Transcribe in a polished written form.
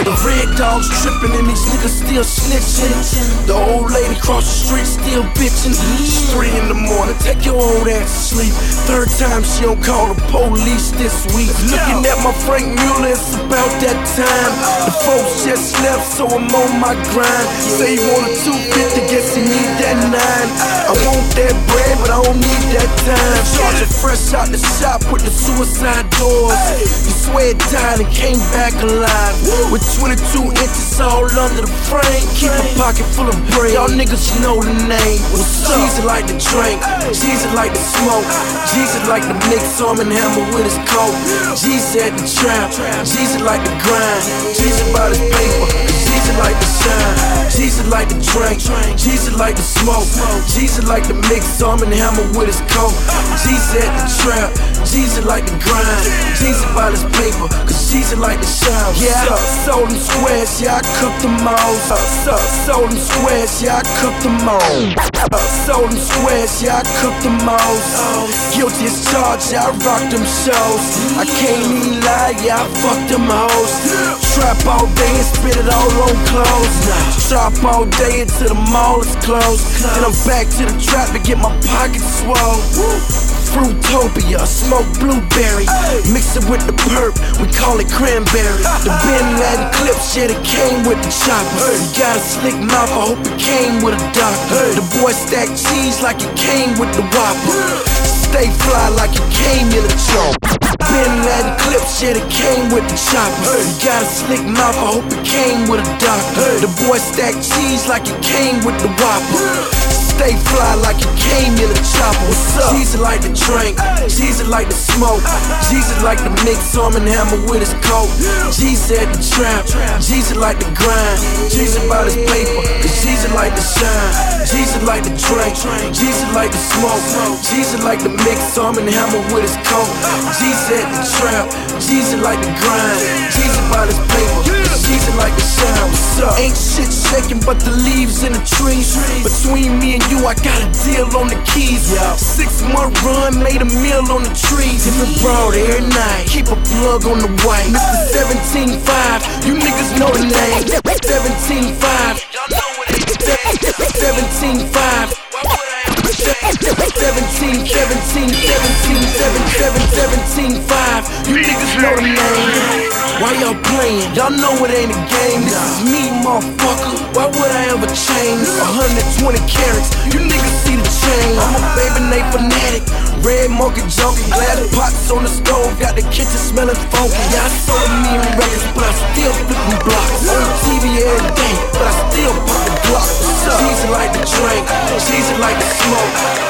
The red dogs tripping and these niggas still snitching. The old lady cross the street still bitching. It's 3 in the morning, take your old ass to sleep. Third time she don't call the police this week. Looking at my Frank Mueller, it's about that time. The folks just left, so I'm on my grind. Say he want a 250, guess he need that 9. I want that bread, but I don't need that time. Charging fresh out the shop with the suicide doors. You swear it died and came back alive. With 22 inches all under the frame. Keep a pocket full of bread. Y'all niggas know the name. Jesus like to drink, Jesus like to smoke, Jesus like to mix Arm & Hammer with his coke. Jesus at the trap, Jesus like to grind, Jesus about his paper, Jesus like to shine. Jesus like to drink, Jesus like to smoke, Jesus like to mix Arm & Hammer with his coke. Jesus at the trap, Jesus like to grind, Jesus about his paper, cause Jesus like to shine. Yeah, sold them squares, yeah, I cooked them all. Sold them squares, yeah, I cooked them all. Sold them squares, yeah, I cooked them all. Guilty as charged, yeah, I rocked them shows. I can't even lie, yeah, I fucked them hoes. Trap all day and spit it all on clothes. Shop all day until the mall is closed. Then I'm back to the trap to get my pockets swole. Fruitopia, smoke blueberry, mix it with the perp, we call it cranberry. The Bin Laden clips, yeah, it came with the chopper. You got a slick mouth, I hope it came with a doctor. The boy stack cheese like it came with the Whopper. Stay fly like it came in a chop. Bin Laden clips, yeah, it came with the chopper. You got a slick mouth, I hope it came with a doctor. The boy stack cheese like it came with the Whopper. Stay fly like it came in a chopper. What's up? Jesus like to drink, Jesus like to smoke, Jesus like to mix Arm & Hammer with his coke. Jesus at the trap, Jesus like to grind, Jesus about his paper, cause Jesus like to shine. Jesus like to drink, Jesus like to smoke, Jesus like to mix Arm & Hammer with his coke. Jesus at the trap, Jesus like to grind, Jesus about his paper, cause Jesus like to shine. What's up? Ain't shit shaking but the leaves in the trees. Between me and you, I got a deal on the keys. 6-month run, made a meal on the trees. Different broad every night, keep a plug on the white. Mr. 17.5, you niggas know the name. 17.5, y'all know what it is. 17.5. 17, 17, 17, 17.5. You niggas know the name. Why y'all playing? Y'all know it ain't a game. This is me, motherfucker. Why would I ever change? 120 carats. You niggas see the chain. I'm a baby Nate fanatic. Red monkey junkie. Glass pots on the stove. Got the kitchen smelling funky. Yeah, I sold a million records, but I still flipping blocks. On TV every day, but I still pop the Glock. Jesus like to drink, Jesus like to smoke,